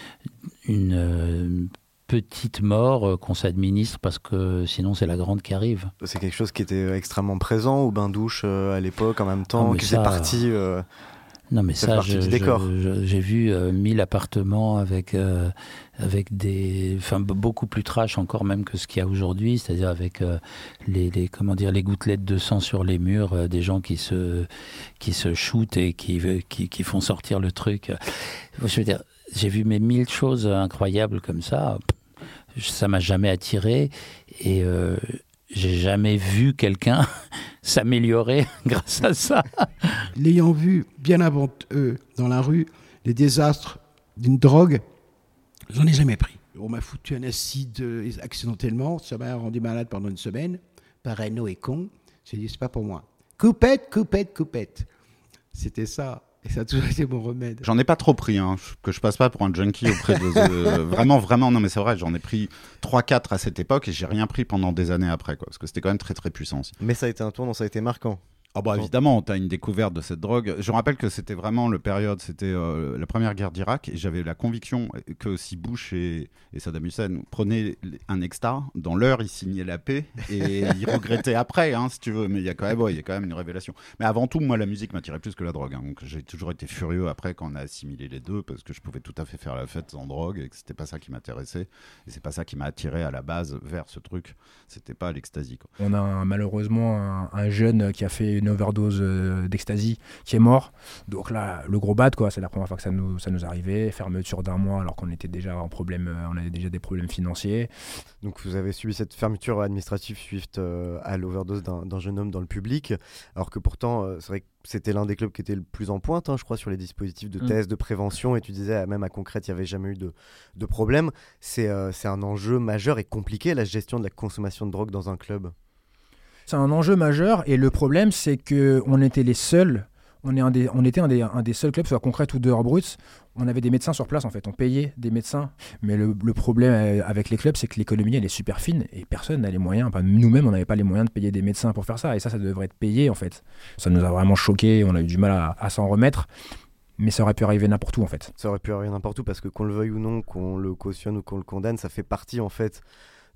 une petite mort qu'on s'administre parce que sinon, c'est la grande qui arrive. C'est quelque chose qui était extrêmement présent au bain-douche à l'époque, en même temps, qui faisait partie... Non, mais ça, j'ai vu 1000 appartements avec beaucoup plus trash encore même que ce qu'il y a aujourd'hui, c'est-à-dire avec les gouttelettes de sang sur les murs, des gens qui se shootent et qui font sortir le truc. Je veux dire, j'ai vu 1000 choses incroyables comme ça. Ça m'a jamais attiré et j'ai jamais vu quelqu'un s'améliorer grâce à ça. L'ayant vu bien avant eux dans la rue, les désastres d'une drogue, j'en ai jamais pris. On m'a foutu un acide accidentellement, ça m'a rendu malade pendant une semaine. Parano et con, j'ai dit c'est pas pour moi. Coupette. C'était ça. Et ça a toujours été mon remède. J'en ai pas trop pris, que je passe pas pour un junkie auprès de... Vraiment, non mais c'est vrai, j'en ai pris 3-4 à cette époque et j'ai rien pris pendant des années après, quoi, parce que c'était quand même très très puissant aussi. Mais ça a été un tournant, ça a été marquant. Ah bah évidemment, tu as une découverte de cette drogue. Je me rappelle que c'était vraiment c'était la première guerre d'Irak et j'avais la conviction que si Bush et Saddam Hussein prenaient un extra, dans l'heure, ils signaient la paix et ils regrettaient après, si tu veux. Mais il y a quand même une révélation. Mais avant tout, moi, la musique m'attirait plus que la drogue. Donc j'ai toujours été furieux après quand on a assimilé les deux parce que je pouvais tout à fait faire la fête sans drogue et que c'était pas ça qui m'intéressait. Et c'est pas ça qui m'a attiré à la base vers ce truc. C'était pas l'ecstasy, quoi. On a malheureusement un jeune qui a fait une overdose d'ecstasy qui est mort. Donc là, le gros bad, quoi. C'est la première fois que ça nous arrivait. Fermeture d'1 mois alors qu'on était déjà en problème, on avait déjà des problèmes financiers. Donc vous avez subi cette fermeture administrative suite à l'overdose d'un jeune homme dans le public, alors que pourtant, c'est vrai que c'était l'un des clubs qui était le plus en pointe, je crois, sur les dispositifs de tests, de prévention, et tu disais, même à Concrète, il n'y avait jamais eu de problème. C'est un enjeu majeur et compliqué, la gestion de la consommation de drogue dans un club. C'est un enjeu majeur et le problème c'est qu'on était les seuls, on était un des seuls clubs, soit Concrète ou Dehors Bruts, on avait des médecins sur place en fait, on payait des médecins. Mais le problème avec les clubs c'est que l'économie elle est super fine et personne n'a les moyens, nous-mêmes on n'avait pas les moyens de payer des médecins pour faire ça et ça devrait être payé en fait. Ça nous a vraiment choqués, on a eu du mal à s'en remettre. Mais ça aurait pu arriver n'importe où en fait. Ça aurait pu arriver n'importe où parce que qu'on le veuille ou non, qu'on le cautionne ou qu'on le condamne, ça fait partie en fait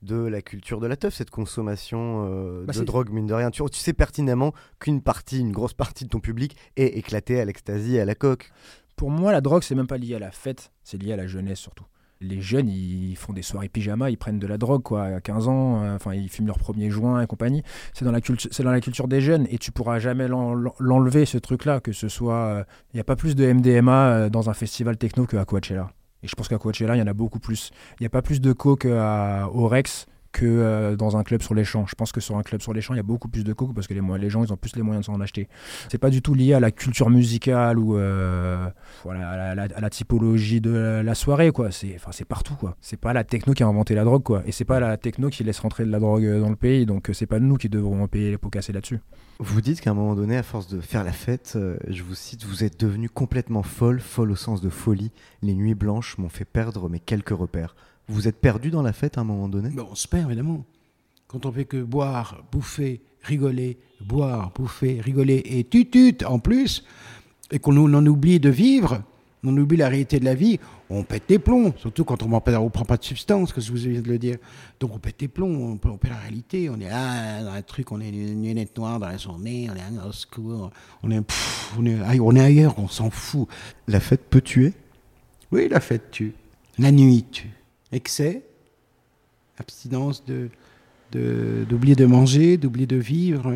de la culture de la teuf, cette consommation de c'est- drogue, mine de rien. Tu sais pertinemment une grosse partie de ton public est éclatée à l'ecstasy et à la coke. Pour moi, la drogue, c'est même pas lié à la fête, c'est lié à la jeunesse surtout. Les jeunes, ils font des soirées pyjama, ils prennent de la drogue, quoi, à 15 ans, ils fument leur premier joint et compagnie. C'est dans la culture des jeunes, et tu pourras jamais l'enlever, ce truc-là, que ce soit... Il n'y a pas plus de MDMA dans un festival techno qu'à Coachella. Et je pense qu'à Coachella, il y en a beaucoup plus. Il n'y a pas plus de coke au Rex que dans un club sur les champs. Je pense que sur un club sur les champs, il y a beaucoup plus de coke parce que les gens, ils ont plus les moyens de s'en acheter. C'est pas du tout lié à la culture musicale ou à la typologie de la soirée, quoi. C'est partout, quoi. C'est pas la techno qui a inventé la drogue, quoi. Et c'est pas la techno qui laisse rentrer de la drogue dans le pays. Donc c'est pas nous qui devrons payer les pots cassés là-dessus. Vous dites qu'à un moment donné, à force de faire la fête, je vous cite, vous êtes devenu complètement folle au sens de folie. Les nuits blanches m'ont fait perdre mes quelques repères. Vous êtes perdu dans la fête à un moment donné ? On se perd, évidemment. Quand on fait que boire, bouffer, rigoler, boire, bouffer, rigoler et tutut en plus, et qu'on en oublie de vivre, on oublie la réalité de la vie, on pète les plombs, surtout quand on ne prend pas de substance, que je vous viens de le dire. Donc on pète les plombs, on pète la réalité, on est là dans un truc, on est une lunette noire dans la journée, on est au secours, on est ailleurs, on s'en fout. La fête peut tuer ? Oui, la fête tue. La nuit tue. Excès, abstinence d'oublier de manger, d'oublier de vivre,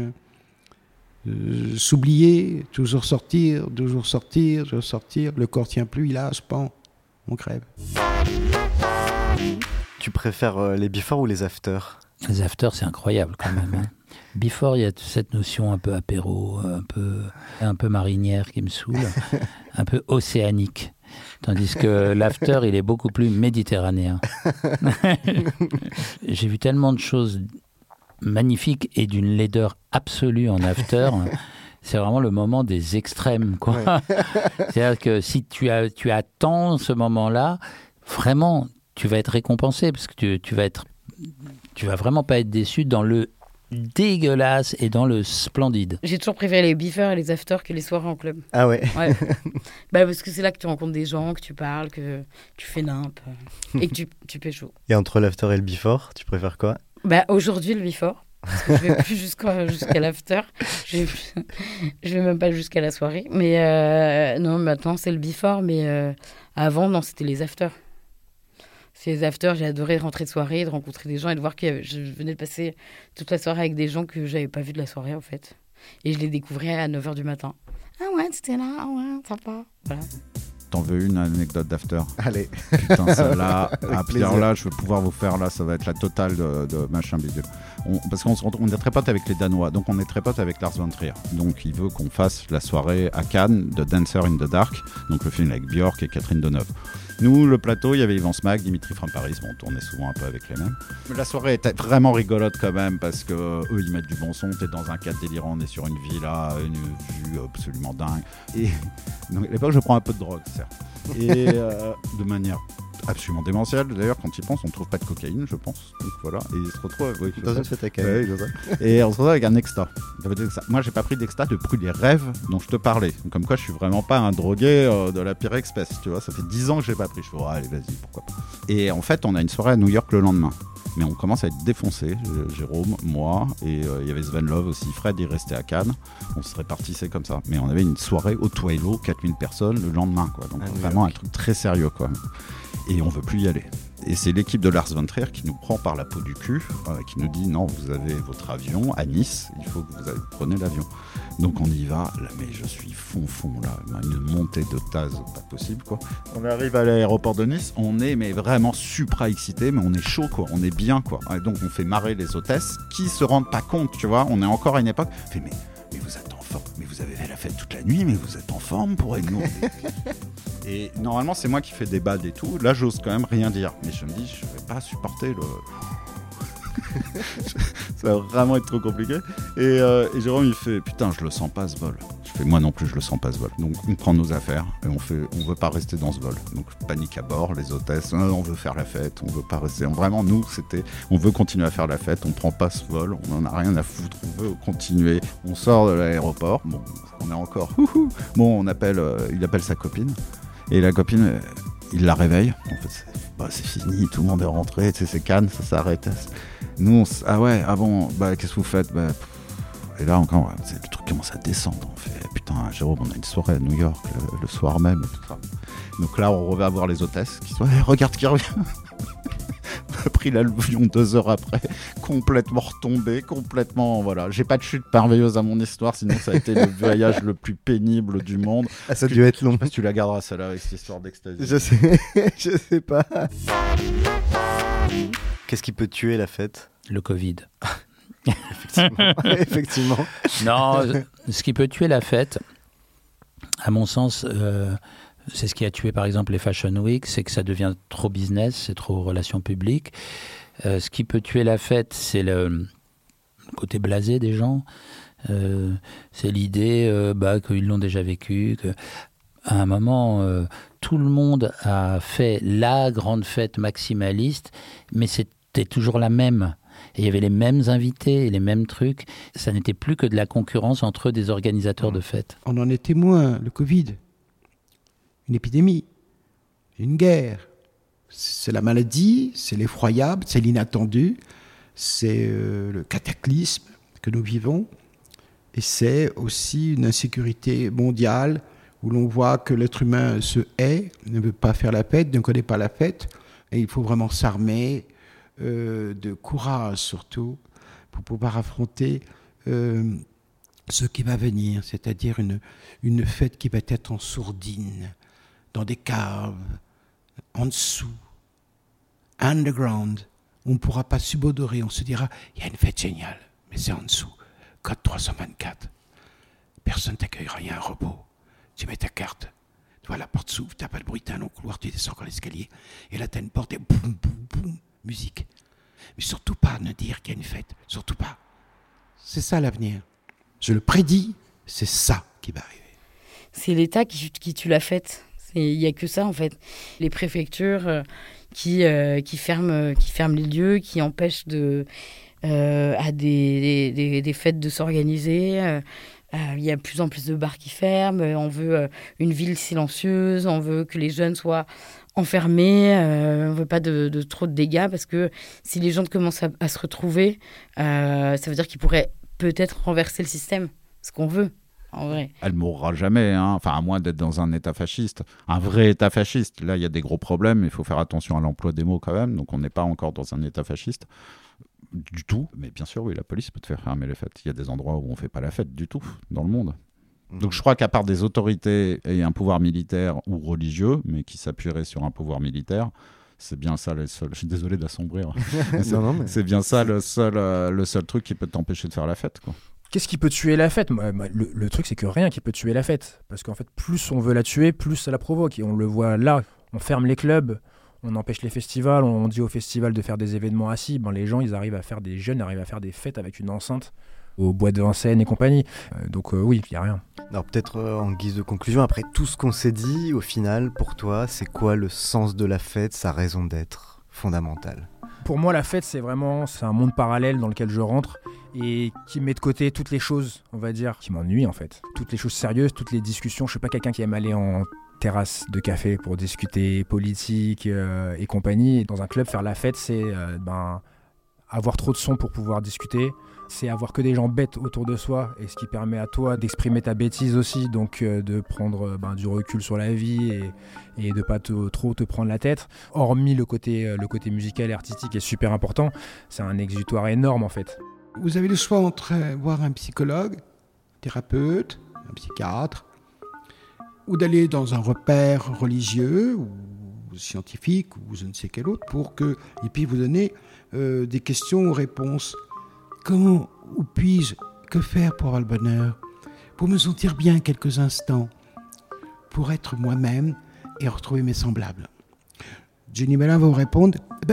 s'oublier, toujours sortir, le corps tient plus, il lâche, pan, on crève. Tu préfères les before ou les after ? Les afters, c'est incroyable quand même. Hein. Before, il y a cette notion un peu apéro, un peu marinière qui me saoule, un peu océanique. Tandis que l'after, il est beaucoup plus méditerranéen. J'ai vu tellement de choses magnifiques et d'une laideur absolue en after. C'est vraiment le moment des extrêmes, quoi. Ouais. C'est-à-dire que si tu attends ce moment-là, vraiment, tu vas être récompensé parce que tu vas vraiment pas être déçu dans le dégueulasse et dans le splendide. J'ai toujours préféré les before et les after que les soirées en club. Ah ouais, Parce que c'est là que tu rencontres des gens, que tu parles, que tu fais nimp et que tu pécho. Et entre l'after et le before, tu préfères quoi ? Aujourd'hui, le before. Parce que je vais plus jusqu'à l'after. Je vais même pas jusqu'à la soirée. Mais non, maintenant, c'est le before. Mais avant, non, c'était les afters. C'est les afters, j'ai adoré rentrer de soirée, de rencontrer des gens et de voir que je venais de passer toute la soirée avec des gens que j'avais pas vus de la soirée, en fait. Et je les découvrais à 9h du matin. Ah ouais, c'était là, ah ouais, sympa. Voilà. T'en veux une anecdote d'after ? Allez. Putain, celle-là, alors là, je vais pouvoir vous faire, là, ça va être la totale de machin bidule. Parce qu'on est très potes avec les Danois, donc on est très potes avec Lars von Trier. Donc il veut qu'on fasse la soirée à Cannes de Dancer in the Dark, donc le film avec Björk et Catherine Deneuve. Nous, le plateau, il y avait Yvan Smack, Dimitri from Paris, on tournait souvent un peu avec les mêmes. Mais la soirée était vraiment rigolote quand même, parce que eux, ils mettent du bon son, t'es dans un cadre délirant, on est sur une villa, une vue absolument dingue. Et donc, à l'époque, je prends un peu de drogue, certes. Et de manière absolument démentielle. D'ailleurs, quand ils pensent, on ne trouve pas de cocaïne, je pense. Donc voilà, et ils se retrouvent dans une fête à Cannes. Et on se retrouve avec un exta. Ça veut dire que ça. Moi, j'ai pas pris d'exta depuis les rêves dont je te parlais. Donc, comme quoi, je suis vraiment pas un drogué de la pire espèce. Tu vois, ça fait 10 ans que j'ai pas pris. Je fais, allez, vas-y, pourquoi pas. Et en fait, on a une soirée à New York le lendemain. Mais on commence à être défoncé, Jérôme, moi, et il y avait Sven Love aussi, Fred, il restait à Cannes, on se répartissait comme ça. Mais on avait une soirée au Twilo, 4000 personnes le lendemain, quoi. Donc vraiment un truc très sérieux, quoi. Et on veut plus y aller. Et c'est l'équipe de Lars von Trier qui nous prend par la peau du cul, qui nous dit non, vous avez votre avion à Nice, il faut que vous preniez l'avion. Donc on y va, là, mais je suis fond là, une montée de tasse pas possible, quoi. On arrive à l'aéroport de Nice, on est mais vraiment supra excité, mais on est chaud, quoi, on est bien, quoi. Et donc on fait marrer les hôtesses qui se rendent pas compte, tu vois, on est encore à une époque, fait mais vous êtes en forme, mais vous avez fait la fête toute la nuit, mais vous êtes en forme pour être nous. Et normalement c'est moi qui fais des bads et tout, là j'ose quand même rien dire, mais je me dis je vais pas supporter le... ça va vraiment être trop compliqué. Et Jérôme il fait putain je le sens pas ce vol. Je fais moi non plus je le sens pas ce vol. Donc on prend nos affaires et on veut pas rester dans ce vol. Donc panique à bord, les hôtesses, on veut faire la fête, on veut pas rester. Vraiment nous c'était on veut continuer à faire la fête, on prend pas ce vol, on en a rien à foutre, on veut continuer. On sort de l'aéroport, bon on est encore bon il appelle sa copine et la copine il la réveille. En fait, c'est fini, tout le monde est rentré, tu sais, c'est Cannes, ça s'arrête. Nous, qu'est-ce que vous faites ? Et là encore, le truc commence à descendre. On fait, putain, Jérôme, on a une soirée à New York le soir même. Et tout ça. Donc là, on va voir les hôtesses qui sont, regarde qui revient. On a pris l'avion 2 heures après, complètement retombé, voilà. J'ai pas de chute merveilleuse à mon histoire, sinon ça a été le voyage le plus pénible du monde. Ah, ça a dû être long. Je sais pas si tu la garderas celle-là avec cette histoire d'ecstasy. Je sais pas. Qu'est-ce qui peut tuer la fête ? Le Covid. Effectivement. Non, ce qui peut tuer la fête, à mon sens, c'est ce qui a tué par exemple les Fashion Week, c'est que ça devient trop business, c'est trop relations publiques. Ce qui peut tuer la fête, c'est le côté blasé des gens. C'est l'idée qu'ils l'ont déjà vécu, qu'à un moment, tout le monde a fait la grande fête maximaliste, mais c'était toujours la même. Et il y avait les mêmes invités, les mêmes trucs. Ça n'était plus que de la concurrence entre des organisateurs de fêtes. On en est témoin, le Covid. Une épidémie, une guerre. C'est la maladie, c'est l'effroyable, c'est l'inattendu, c'est le cataclysme que nous vivons. Et c'est aussi une insécurité mondiale où l'on voit que l'être humain se hait, ne veut pas faire la fête, ne connaît pas la fête. Et il faut vraiment s'armer de courage surtout pour pouvoir affronter ce qui va venir, c'est-à-dire une fête qui va être en sourdine, dans des caves, en dessous, underground. On ne pourra pas subodorer, on se dira, il y a une fête géniale, mais c'est en dessous. Code 324. Personne ne t'accueillera, il y a un robot. Tu mets ta carte, tu vois, la porte s'ouvre, tu n'as pas de bruit, tu as un long couloir, tu descends encore l'escalier, et là tu as une porte et boum, boum, boum, musique. Mais surtout pas ne dire qu'il y a une fête, surtout pas. C'est ça l'avenir. Je le prédis, c'est ça qui va arriver. C'est l'État qui tue la fête. Il n'y a que ça, en fait. Les préfectures qui ferment les lieux, qui empêchent à des fêtes de s'organiser. Il y a de plus en plus de bars qui ferment. On veut une ville silencieuse. On veut que les jeunes soient enfermés. On ne veut pas de trop de dégâts parce que si les gens commencent à se retrouver, ça veut dire qu'ils pourraient peut-être renverser le système. Ce qu'on veut. En vrai. Elle mourra jamais, hein. Enfin, à moins d'être dans un état fasciste. Un vrai état fasciste, là, il y a des gros problèmes. Il faut faire attention à l'emploi des mots quand même. Donc, on n'est pas encore dans un état fasciste du tout. Mais bien sûr, oui, la police peut te faire fermer les fêtes. Il y a des endroits où on ne fait pas la fête du tout dans le monde. Donc, je crois qu'à part des autorités et un pouvoir militaire ou religieux, mais qui s'appuierait sur un pouvoir militaire, c'est bien ça le seul. Je suis désolé d'assombrir. C'est bien ça le seul truc qui peut t'empêcher de faire la fête, quoi. Qu'est-ce qui peut tuer la fête ? Le truc, c'est que rien qui peut tuer la fête. Parce qu'en fait, plus on veut la tuer, plus ça la provoque. Et on le voit là. On ferme les clubs, on empêche les festivals, on dit aux festivals de faire des événements assis. Les gens, des jeunes arrivent à faire des fêtes avec une enceinte au bois de Vincennes et compagnie. Donc oui, il n'y a rien. Alors peut-être en guise de conclusion, après tout ce qu'on s'est dit, au final, pour toi, c'est quoi le sens de la fête, sa raison d'être fondamentale ? Pour moi, la fête, c'est un monde parallèle dans lequel je rentre et qui met de côté toutes les choses, on va dire, qui m'ennuient en fait. Toutes les choses sérieuses, toutes les discussions. Je ne suis pas quelqu'un qui aime aller en terrasse de café pour discuter politique et compagnie. Dans un club, faire la fête, c'est avoir trop de son pour pouvoir discuter. C'est avoir que des gens bêtes autour de soi et ce qui permet à toi d'exprimer ta bêtise aussi, donc de prendre du recul sur la vie et de pas trop te prendre la tête. Hormis le côté musical et artistique est super important, c'est un exutoire énorme en fait. Vous avez le choix entre voir un psychologue, thérapeute, un psychiatre, ou d'aller dans un repère religieux ou scientifique ou je ne sais quel autre pour qu'il puisse vous donner des questions ou réponses. Comment ou puis-je, que faire pour avoir le bonheur ? Pour me sentir bien quelques instants, pour être moi-même et retrouver mes semblables. Jenny Malin va vous répondre,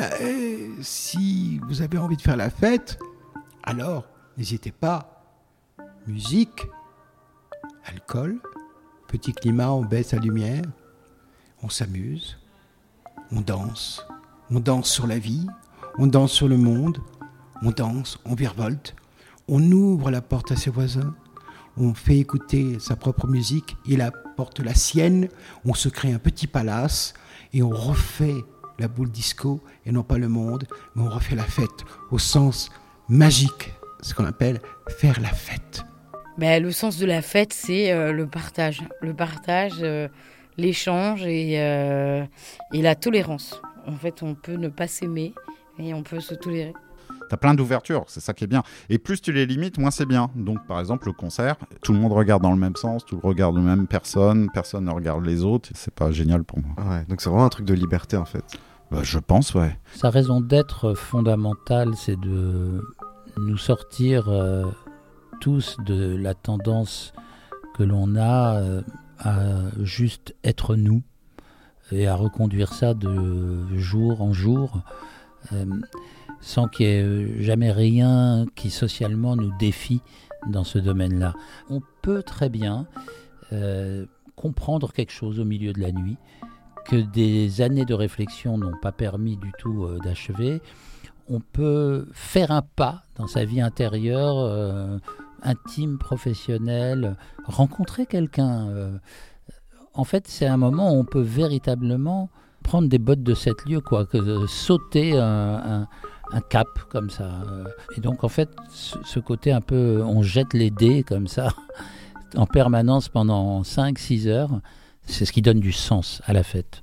si vous avez envie de faire la fête, alors n'hésitez pas. Musique, alcool, petit climat, on baisse la lumière, on s'amuse, on danse sur la vie, on danse sur le monde. On danse, on virevolte, on ouvre la porte à ses voisins, on fait écouter sa propre musique, il apporte la sienne, on se crée un petit palace et on refait la boule disco, et non pas le monde, mais on refait la fête au sens magique, ce qu'on appelle faire la fête. Le sens de la fête, c'est le partage. Le partage, l'échange et la tolérance. En fait, on peut ne pas s'aimer et on peut se tolérer. T'as plein d'ouvertures, c'est ça qui est bien. Et plus tu les limites, moins c'est bien. Donc par exemple, le concert, tout le monde regarde dans le même sens, tout le monde regarde la même personne ne regarde les autres. C'est pas génial pour moi. Ouais, donc c'est vraiment un truc de liberté en fait. Je pense, ouais. Sa raison d'être fondamentale, c'est de nous sortir tous de la tendance que l'on a à juste être nous et à reconduire ça de jour en jour. Sans qu'il n'y ait jamais rien qui socialement nous défie dans ce domaine-là. On peut très bien comprendre quelque chose au milieu de la nuit, que des années de réflexion n'ont pas permis du tout d'achever. On peut faire un pas dans sa vie intérieure, intime, professionnelle, rencontrer quelqu'un. En fait, c'est un moment où on peut véritablement prendre des bottes de 7 lieues, sauter un cap comme ça. Et donc en fait, ce côté un peu, on jette les dés comme ça, en permanence pendant 5-6 heures, c'est ce qui donne du sens à la fête.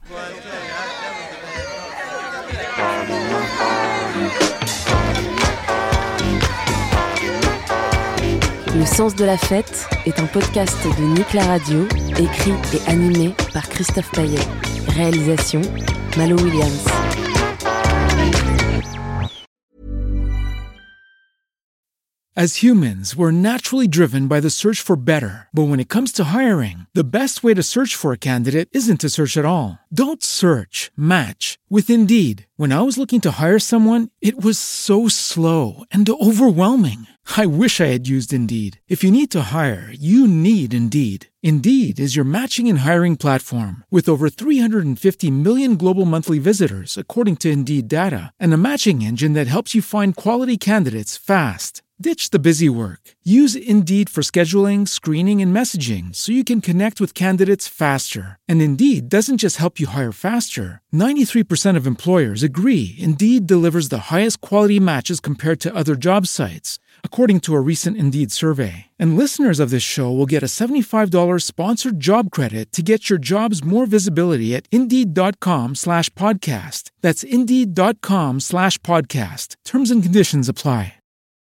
Le sens de la fête est un podcast de Nick la Radio, écrit et animé par Christophe Payet. Réalisation, Malo Williams. As humans, we're naturally driven by the search for better. But when it comes to hiring, the best way to search for a candidate isn't to search at all. Don't search, match with Indeed. When I was looking to hire someone, it was so slow and overwhelming. I wish I had used Indeed. If you need to hire, you need Indeed. Indeed is your matching and hiring platform with over 350 million global monthly visitors, according to Indeed data, and a matching engine that helps you find quality candidates fast. Ditch the busy work. Use Indeed for scheduling, screening, and messaging so you can connect with candidates faster. And Indeed doesn't just help you hire faster. 93% of employers agree Indeed delivers the highest quality matches compared to other job sites, according to a recent Indeed survey. And listeners of this show will get a $75 sponsored job credit to get your jobs more visibility at Indeed.com/podcast. That's Indeed.com/podcast. Terms and conditions apply.